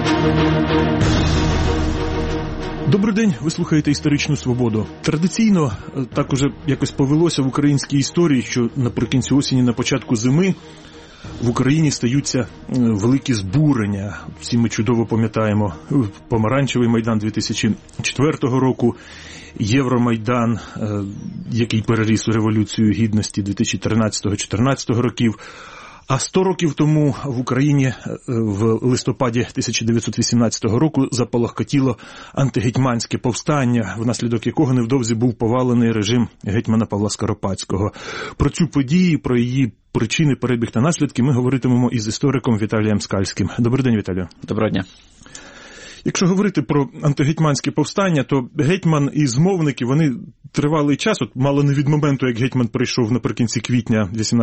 Добрий день, ви слухаєте «Історичну свободу». Традиційно так уже якось повелося в українській історії, що наприкінці осені, на початку зими в Україні стаються великі збурення. Всі ми чудово пам'ятаємо Помаранчевий майдан 2004 року, Євромайдан, який переріс у Революцію Гідності 2013-2014 років. А 100 років тому в Україні в листопаді 1918 року запалахкотіло антигетьманське повстання, внаслідок якого невдовзі був повалений режим гетьмана Павла Скоропадського. Про цю подію, про її причини, перебіг та наслідки ми говоритимемо із істориком Віталієм Скальським. Добрий день, Віталію. Доброго дня. Якщо говорити про антигетьманське повстання, то гетьман і змовники, вони тривалий час, от мало не від моменту, як гетьман прийшов наприкінці квітня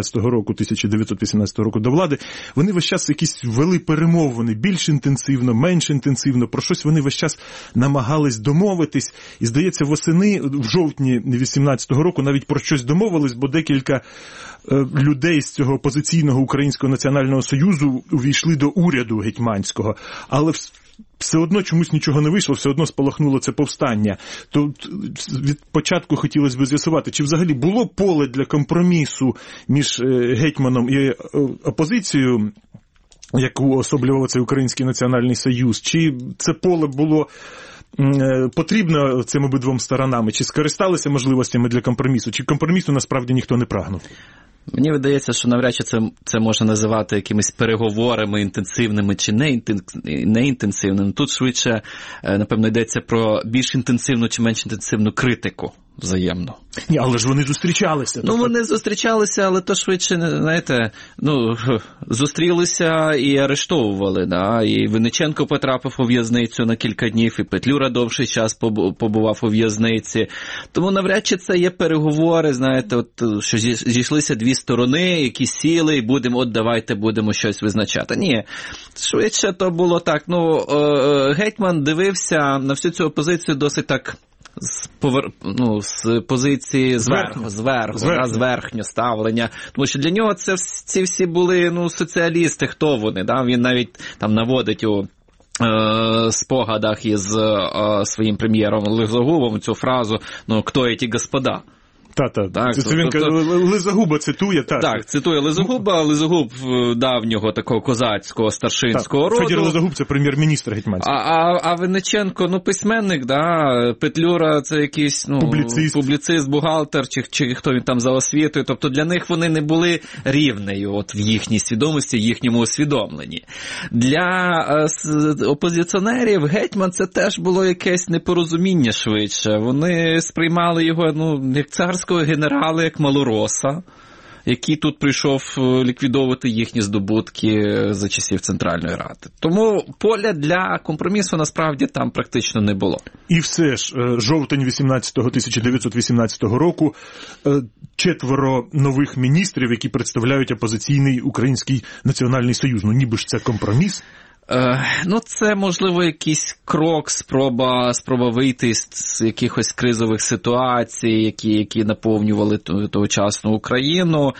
1918 року до влади, вони весь час якісь вели перемовини, більш інтенсивно, менш інтенсивно, про щось вони весь час намагались домовитись. І, здається, восени, в жовтні 1918 року навіть про щось домовились, бо декілька людей з цього опозиційного Українського національного союзу увійшли до уряду гетьманського. Але все одно чомусь нічого не вийшло, все одно спалахнуло це повстання. То від початку хотілося б з'ясувати, чи взагалі було поле для компромісу між гетьманом і опозицією, яку особлював цей Український національний союз, чи це поле було потрібно цим обидвом сторонам, чи скористалися можливостями для компромісу, чи компромісу насправді ніхто не прагнув? Мені видається, що навряд чи це можна називати якимись переговорами інтенсивними чи неінтенсивними. Тут швидше, напевно, йдеться про більш інтенсивну чи менш інтенсивну критику взаємно. Ні, але ж вони зустрічалися. Ну, вони зустрічалися, але то швидше, знаєте, зустрілися і арештовували, да? І Винниченко потрапив у в'язницю на кілька днів, і Петлюра довший час побував у в'язниці. Тому навряд чи це є переговори, знаєте, от, що зійшлися дві сторони, які сіли, і давайте будемо щось визначати. Ні, швидше то було так, гетьман дивився на всю цю опозицію досить так, з позиції зверхнього ставлення. Тому що для нього ці всі були соціалісти, хто вони. Да? Він навіть там наводить у спогадах із своїм прем'єром Лизогубом цю фразу «Хто ці господа?». Так, це він Лизогуба цитує. Так, цитує Лизогуба. Лизогуб давнього такого козацького, старшинського роду. Федір Лизогуб – це прем'єр-міністр гетьманський. А Винниченко, письменник, да, Петлюра – це якийсь публіцист, бухгалтер, чи хто він там за освітою. Тобто для них вони не були рівнею от в їхній свідомості, їхньому усвідомленні. Для опозиціонерів гетьман – це теж було якесь непорозуміння швидше. Вони сприймали його, як царського генерала, як малороса, який тут прийшов ліквідовувати їхні здобутки за часів Центральної Ради. Тому поля для компромісу насправді там практично не було. І все ж, жовтень 1918 року, 4 нових міністрів, які представляють опозиційний Український національний союз. Ніби ж це компроміс? Це, можливо, якийсь крок, спроба вийти з якихось кризових ситуацій, які наповнювали тогочасну Україну.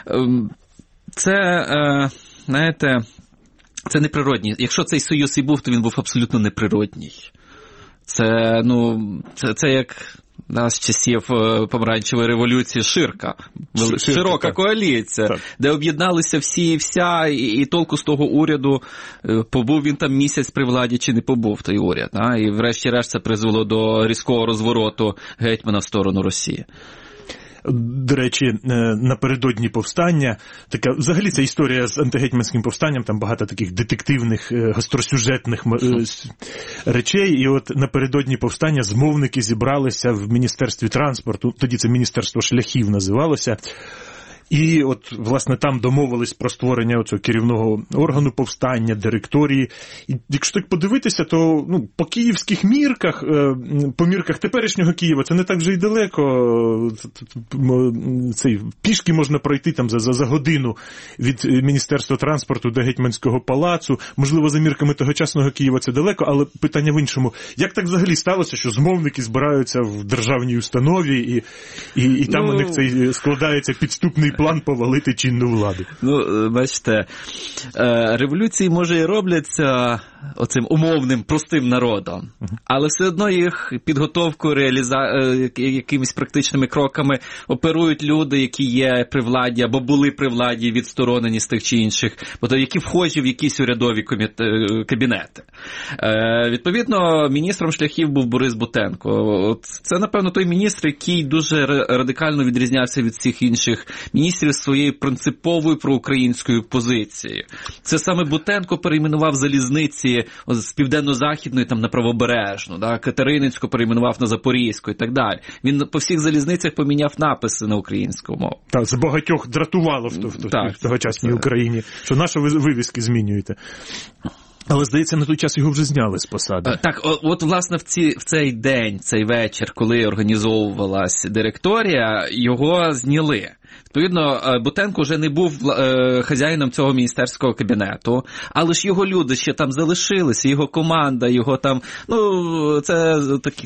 Це, знаєте, це неприродній. Якщо цей союз і був, то він був абсолютно неприродній. Це як з часів Помаранчевої революції широка коаліція, так, де об'єдналися всі і вся, і толку з того уряду, побув він там місяць при владі чи не побув той уряд. І врешті-решт це призвело до різкого розвороту гетьмана в сторону Росії. До речі, напередодні повстання, така, взагалі ця історія з антигетьманським повстанням, там багато таких детективних, гостросюжетних речей, і от напередодні повстання змовники зібралися в Міністерстві транспорту, тоді це Міністерство шляхів називалося, і от, власне, там домовились про створення оцього керівного органу повстання, директорії. І якщо так подивитися, то по київських мірках, по мірках теперішнього Києва, це не так вже й далеко. Пішки можна пройти там за годину від Міністерства транспорту до Гетьманського палацу. Можливо, за мірками тогочасного Києва це далеко, але питання в іншому. Як так взагалі сталося, що змовники збираються в державній установі, і там у них цей складається підступний план повалити чинну владу? Бачите, революції, може, і робляться оцим умовним, простим народом. Але все одно їх підготовкою, якимись практичними кроками оперують люди, які є при владі, або були при владі, відсторонені з тих чи інших, які вхожі в якісь урядові кабінети. Відповідно, міністром шляхів був Борис Бутенко. Це, напевно, той міністр, який дуже радикально відрізнявся від всіх інших міністрів своєю принциповою проукраїнською позицією. Це саме Бутенко перейменував залізниці з південно-західної там на правобережну, да? Катерининську перейменував на Запорізьку і так далі. Він по всіх залізницях поміняв написи на українську мову. Так, з багатьох дратувало в тогочасній Україні, що наші вивіски змінюєте. Але, здається, на той час його вже зняли з посади. Так, от, власне, в цей день, цей вечір, коли організовувалась директорія, його зняли. Відповідно, Бутенко вже не був хазяїном цього міністерського кабінету, але ж його люди ще там залишилися, його команда, його там, це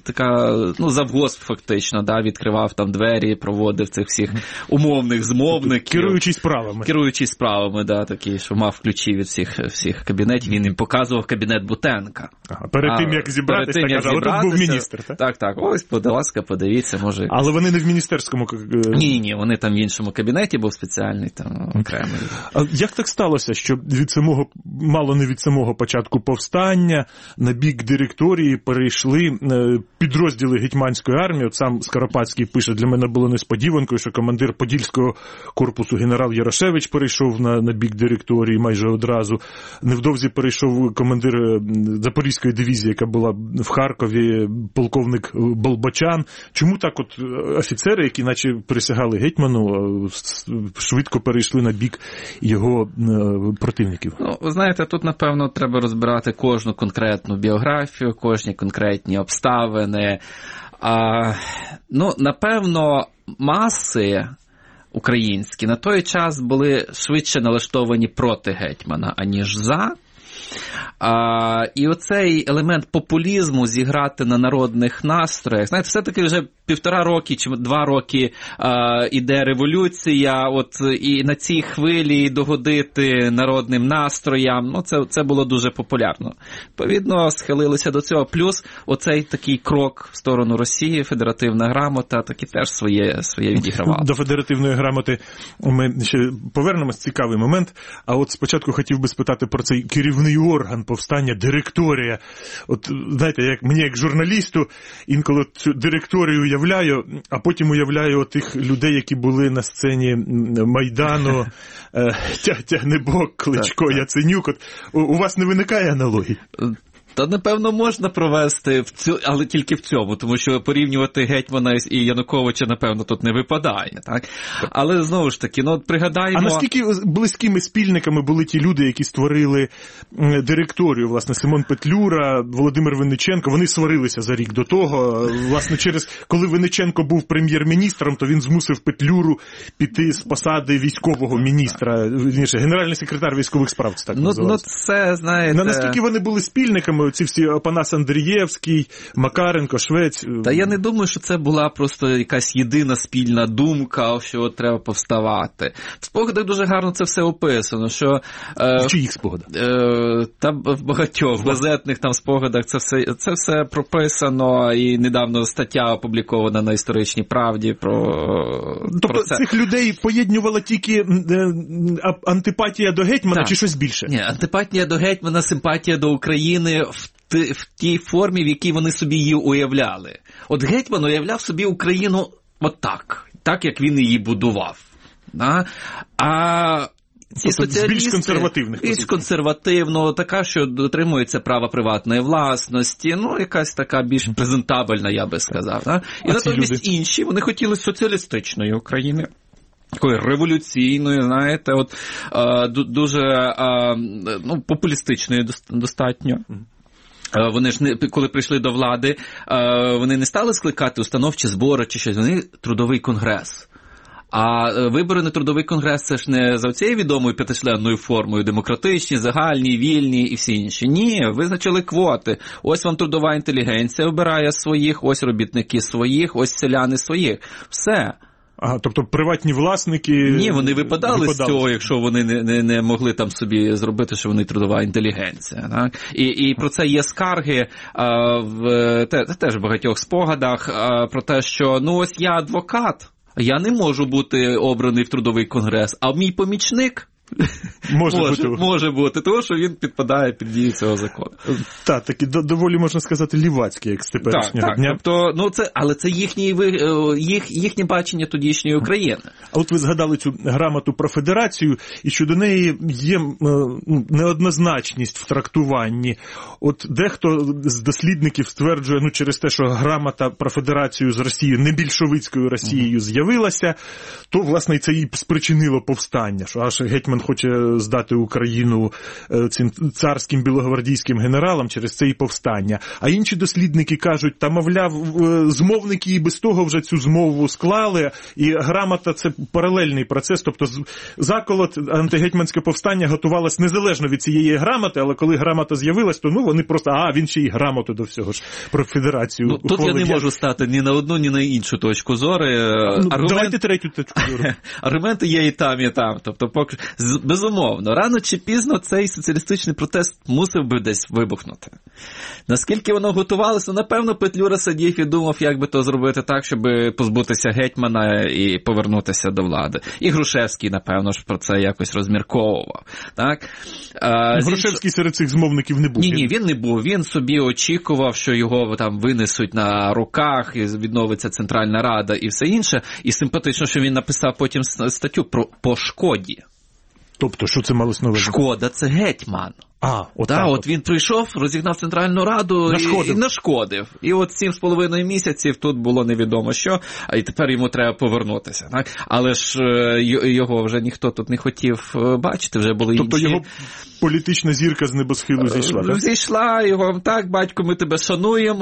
завгосп фактично, да, відкривав там двері, проводив цих всіх умовних змовників. Керуючий справами, да, такий, що мав ключі від всіх кабінетів, він їм показував кабінет Бутенка. Перед тим, як зібратися, казали, тут був міністр, так? Так, ось, будь ласка, подивіться, може. Але вони не в міністерському... Ні, вони там в іншому кабінеті був спеціальний, там окремий. А як так сталося, що мало не від самого початку повстання на бік директорії перейшли підрозділи гетьманської армії? От сам Скоропадський пише, для мене було несподіванкою, що командир Подільського корпусу генерал Ярошевич перейшов на бік директорії майже одразу. Невдовзі перейшов командир Запорізької дивізії, яка була в Харкові, полковник Болбочан. Чому так от офіцери, які наче присягали гетьману, швидко перейшли на бік його противників? Ви знаєте, тут, напевно, треба розбирати кожну конкретну біографію, кожні конкретні обставини. Напевно, маси українські на той час були швидше налаштовані проти гетьмана, аніж за. І оцей елемент популізму зіграти на народних настроях, знаєте, все-таки вже 1,5 роки чи 2 роки іде революція, і на цій хвилі догодити народним настроям, це було дуже популярно. Відповідно, схилилися до цього. Плюс оцей такий крок в сторону Росії, федеративна грамота, таки теж своє відігравала. До федеративної грамоти ми ще повернемось, цікавий момент. А от спочатку хотів би спитати про цей керівний орган повстання, директорія. От, знаєте, мені як журналісту інколи цю директорію уявляю, а потім уявляю тих людей, які були на сцені Майдану, Тягнебок, Кличко, Яценюк. У вас не виникає аналогій? Та, напевно, можна провести, але тільки в цьому, тому що порівнювати гетьмана і Януковича, напевно, тут не випадає. Так? Але, знову ж таки, пригадаємо... А наскільки близькими спільниками були ті люди, які створили директорію? Власне, Симон Петлюра, Володимир Винниченко, вони сварилися за рік до того. Власне, коли Винниченко був прем'єр-міністром, то він змусив Петлюру піти з посади військового міністра, генеральний секретар військових справ, це так називається. Це, знаєте... Наскільки вони були спільниками? Ці всі Опанас Андрієвський, Макаренко, Швець. Та я не думаю, що це була просто якась єдина спільна думка, що треба повставати. В спогадах дуже гарно це все описано, що... В чиїх спогадах? Та в багатьох газетних там спогадах це все прописано, і недавно стаття опублікована на Історичній правді про це. Цих людей поєднувала тільки антипатія до гетьмана, чи щось більше? Ні, антипатія до гетьмана, симпатія до України в тій формі, в якій вони собі її уявляли. От гетьман уявляв собі Україну так, як він її будував. Да? А ці соціалісти... Більш консервативних. Більш консервативно, така, що дотримується права приватної власності, якась така більш презентабельна, я би сказав. Да? І натомість інші, вони хотіли соціалістичної України. Такої революційної, знаєте, дуже популістичної достатньо. Вони ж, коли прийшли до влади, вони не стали скликати установчі збори чи щось, вони трудовий конгрес. А вибори на трудовий конгрес – це ж не за цією відомою 5-членною формою, демократичні, загальні, вільні і всі інші. Ні, визначили квоти. Ось вам трудова інтелігенція обирає своїх, ось робітники своїх, ось селяни своїх. Все. Ага, тобто приватні власники... Ні, вони випадали з цього, якщо вони не могли там собі зробити, що вони трудова інтелігенція. Так? І про це є скарги теж в багатьох спогадах про те, що ось я адвокат, я не можу бути обраний в трудовий конгрес, а мій помічник може бути, тому що він підпадає під дію цього закону. Так, такі доволі, можна сказати, лівацькі, як з теперішнього дня. Тобто, але це їхнє бачення тодішньої України. А от ви згадали цю грамоту про федерацію, і що до неї є неоднозначність в трактуванні. От дехто з дослідників стверджує, через те, що грамота про федерацію з Росією, не більшовицькою Росією з'явилася, то, власне, це і спричинило повстання, що аж гетьман хоче здати Україну цим царським білогвардійським генералам, через це і повстання. А інші дослідники кажуть, мовляв, змовники і без того вже цю змову склали, і грамота – це паралельний процес, тобто заколот, антигетьманське повстання готувалось незалежно від цієї грамоти, але коли грамота з'явилась, то вони просто, він ще й грамоту до всього ж про федерацію ухвалив. Тут я не можу стати ні на одну, ні на іншу точку зору. Давайте третю точку зору. Аргументи є і там. Тобто, безумовно, рано чи пізно цей соціалістичний протест мусив би десь вибухнути. Наскільки воно готувалося, напевно, Петлюра сидів і думав, як би то зробити так, щоб позбутися гетьмана і повернутися до влади. І Грушевський, напевно, ж про це якось розмірковував. Так? Грушевський серед цих змовників не був? Ні, він не був. Він собі очікував, що його там винесуть на руках, і відновиться Центральна Рада і все інше. І симпатично, що він написав потім статтю по шкоді. Тобто, що це малось на увазі? Шкода – це гетьман. От він прийшов, розігнав Центральну Раду і нашкодив. І от 7,5 місяців тут було невідомо що, і тепер йому треба повернутися. Так? Але ж його вже ніхто тут не хотів бачити, вже були тобто інші. Тобто його політична зірка з небосхилу зійшла, так? Зійшла його, так, батько, ми тебе шануємо,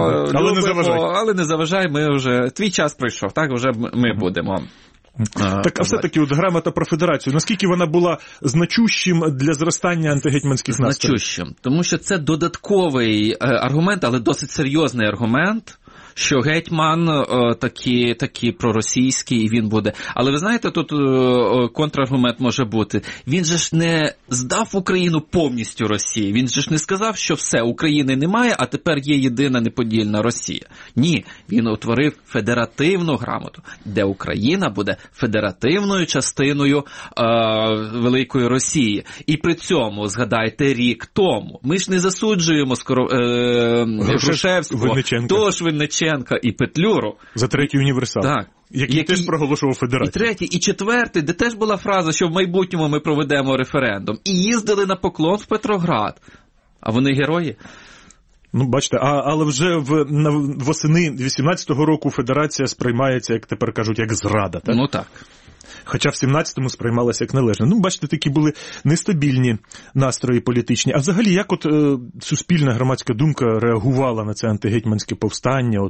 любимо, але не заважай, ми вже, твій час прийшов, так, вже ми будемо. Так, а все-таки от грамота про федерацію, наскільки вона була значущим для зростання антигетьманських настроїв? Значущим, тому що це додатковий аргумент, але досить серйозний аргумент, що гетьман такий проросійський, і він буде. Але ви знаєте, тут контраргумент може бути. Він же ж не здав Україну повністю Росії. Він же ж не сказав, що все, України немає, а тепер є єдина неподільна Росія. Ні, він утворив федеративну грамоту, де Україна буде федеративною частиною Великої Росії. І при цьому, згадайте, рік тому, ми ж не засуджуємо Грушевського, тож Винниченка і Петлюру. За третій універсал. Так. Який теж проголошував федерацію. І третій, і четвертий, де теж була фраза, що в майбутньому ми проведемо референдум. І їздили на поклон в Петроград. А вони герої. Бачите, але вже восени 18-го року федерація сприймається, як тепер кажуть, як зрада, так? Так. Хоча в 17-му сприймалася як належне. Бачите, такі були нестабільні настрої політичні. А взагалі, як суспільна громадська думка реагувала на це антигетьманське повстання?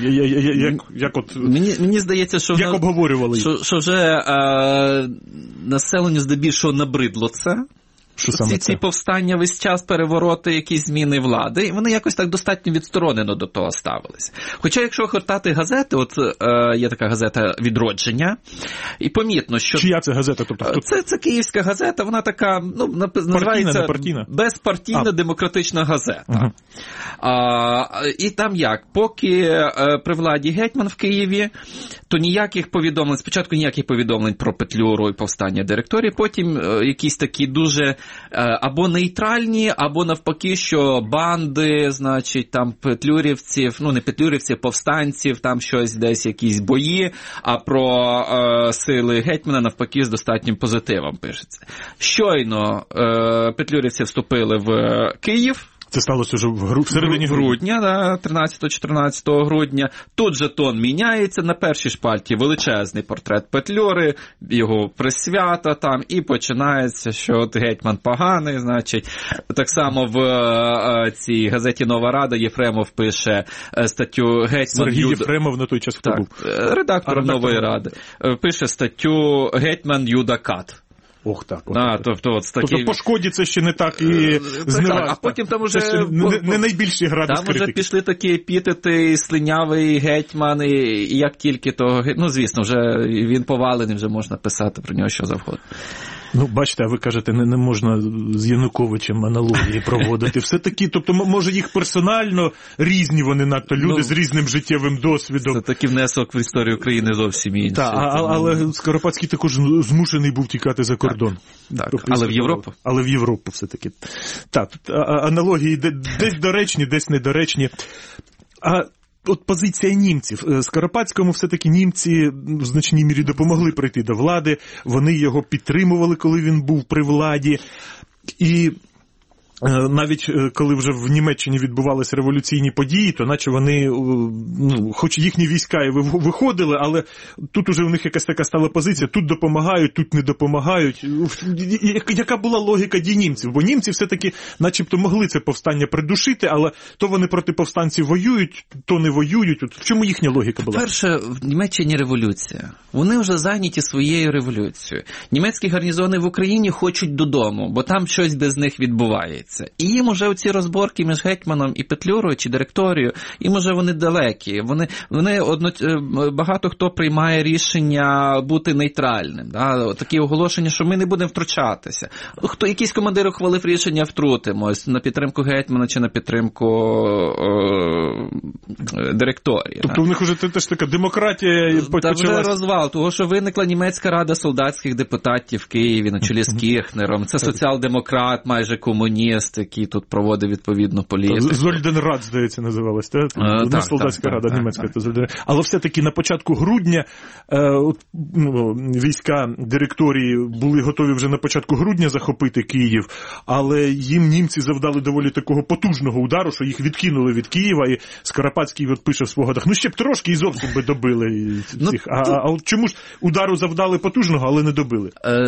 Мені здається, що як обговорювали їх? Що вже населенню здебільшого набридло це. Ці повстання весь час, перевороти, якісь зміни влади, вони якось так достатньо відсторонено до того ставилися. Хоча, якщо гортати газети, є така газета «Відродження», і помітно, що... Чия це газета? Тобто, це київська газета, вона така, називається безпартійна демократична газета. І там як? Поки при владі гетьман в Києві, то ніяких повідомлень, спочатку ніяких повідомлень про Петлюру і повстання директорії, потім якісь такі дуже або нейтральні, або навпаки, що банди, значить, там петлюрівців, не петлюрівців, повстанців, там щось десь, якісь бої, а про сили гетьмана навпаки з достатнім позитивом пишеться. Щойно петлюрівці вступили в Київ. Це сталося вже в середині грудня. 13-14 грудня. Тут же тон міняється. На першій шпальті величезний портрет Петлюри, його присвята там, і починається, що гетьман поганий, значить. Так само в цій газеті «Нова Рада» Єфремов пише статтю «Гетьман Сергій Єфремов на той час хто був? Редактором «Нової Ради». Пише статтю «Гетьман Юда Кат». Ох, так. Тобто по шкоді це ще не так і зневажно. А потім там уже... Не найбільший градус критики. Там вже пішли такі епітети, слинявий гетьман, і як тільки то... Ну, звісно, вже він повалений, вже можна писати про нього що завгодно. Ну, бачите, а ви кажете, не можна з Януковичем аналогії проводити. Все-таки, тобто, може, їх персонально різні вони надто, люди з різним життєвим досвідом. Це такий внесок в історію України зовсім інший. Так, але Скоропадський також змушений був тікати за кордон. Так, але в Європу. Але в Європу все-таки. Так, аналогії десь доречні, десь недоречні. От позиція німців. Скоропадському все-таки німці в значній мірі допомогли прийти до влади, вони його підтримували, коли він був при владі. І навіть коли вже в Німеччині відбувалися революційні події, то наче вони, хоч їхні війська і виходили, але тут уже у них якась така стала позиція, тут допомагають, тут не допомагають. Яка була логіка дій німців? Бо німці все-таки начебто могли це повстання придушити, але то вони проти повстанців воюють, то не воюють. От в чому їхня логіка була? Перше, в Німеччині революція. Вони вже зайняті своєю революцією. Німецькі гарнізони в Україні хочуть додому, бо там щось без них відбувається. І їм уже оці розборки між гетьманом і Петлюрою чи директорією, їм уже вони далекі. Багато хто приймає рішення бути нейтральним. Да? Такі оголошення, що ми не будемо втручатися. Якийсь командир ухвалив рішення, втрутимось на підтримку гетьмана чи на підтримку директорії. Тобто в них вже теж така демократія почалась? Та вже розвал, того, що виникла німецька рада солдатських депутатів в Києві на чолі з Кірхнером. Це соціал-демократ, майже комуніст, який тут проводив відповідну політику. Зольденрат, здається, називалась, так? Не солдатська рада німецька. Але все-таки на початку грудня війська директорії були готові вже на початку грудня захопити Київ, але їм німці завдали доволі такого потужного удару, що їх відкинули від Києва, і Скоропадський пише в спогадах, ще б трошки і зовсім би добили цих. А от чому ж удару завдали потужного, але не добили?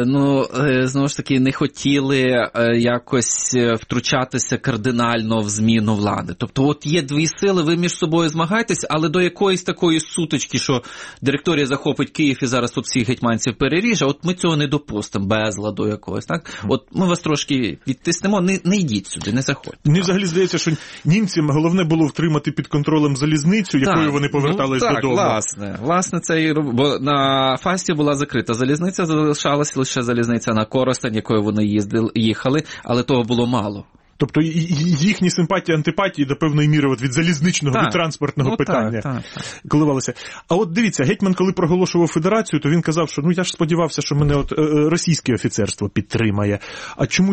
Знову ж таки, не хотіли якось втручатися кардинально в зміну влади. Тобто, от є дві сили, ви між собою змагаєтесь, але до якоїсь такої сутички, що директорія захопить Київ і зараз тут всіх гетьманців переріже, от ми цього не допустимо, безладу якогось, так? От ми вас трошки відтиснемо, не йдіть сюди, не заходьте. Мені взагалі здається, що німцям головне було втримати під контролем залізницю, якою вони повертались додому. Власне, це бо на Фасті була закрита залізниця, залишалася лише залізниця на Коростень, якою вони їхали, але того було мало. Тобто їхні симпатії, антипатії до певної міри від залізничного, від транспортного питання коливалися. А от дивіться, гетьман, коли проголошував федерацію, то він казав, що я ж сподівався, що мене російське офіцерство підтримає. А чому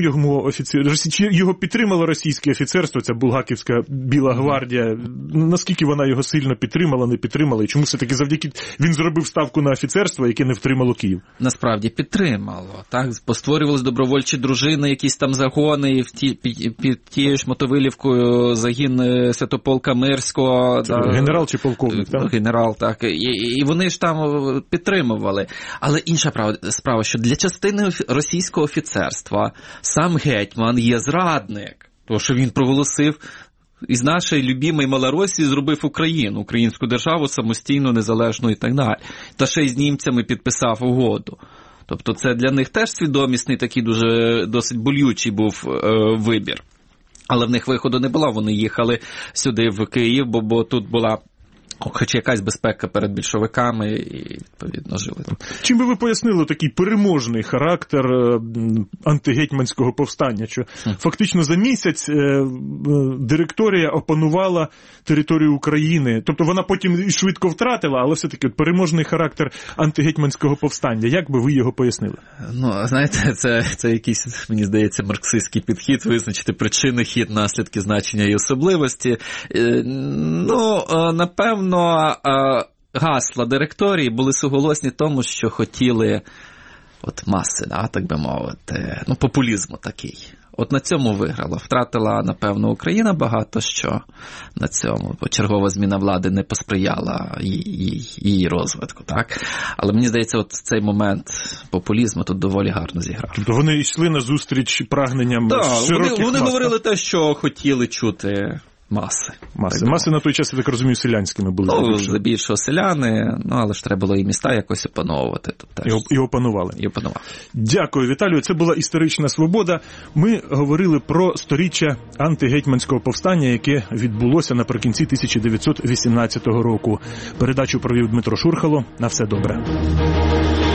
його підтримало російське офіцерство, ця Булгаківська Біла гвардія? Наскільки вона його сильно підтримала, не підтримала? І чому все-таки завдяки він зробив ставку на офіцерство, яке не втримало Київ? Насправді підтримало. Так? Постворювалися добровольчі дружини, якісь там загони, під тією ж Мотовилівкою загін Святополка Мирського. Генерал чи полковник, так? Генерал, так. І вони ж там підтримували. Але інша справа, що для частини російського офіцерства сам гетьман є зрадник. Тому що він проголосив із нашої любимої Малоросії зробив Україну, українську державу самостійну, незалежну і так далі. Та ще й з німцями підписав угоду. Тобто це для них теж свідомісний такий досить болючий був вибір. Але в них виходу не було, вони їхали сюди в Київ, бо тут була хоч якась безпека перед більшовиками і, відповідно, жили. Чим би ви пояснили такий переможний характер антигетьманського повстання? Що фактично за місяць директорія опанувала територію України. Тобто вона потім швидко втратила, але все-таки переможний характер антигетьманського повстання. Як би ви його пояснили? Знаєте, це якийсь, мені здається, марксистський підхід, визначити причини, хід, наслідки, значення і особливості. Напевно, гасла директорії були суголосні тому, що хотіли маси, так би мовити, популізму такий. От на цьому виграла. Втратила, напевно, Україна багато що на цьому, бо чергова зміна влади не посприяла її розвитку, так? Але мені здається, цей момент популізму тут доволі гарно зіграв. Тобто вони йшли на зустріч прагненням широких мас? Вони говорили те, що хотіли чути маси. Маси на той час, я так розумію, селянськими були. Здебільшого селяни, але ж треба було і міста якось опановувати. І опанували. Дякую, Віталію. Це була «Історична свобода». Ми говорили про сторіччя антигетьманського повстання, яке відбулося наприкінці 1918 року. Передачу провів Дмитро Шурхало. На все добре.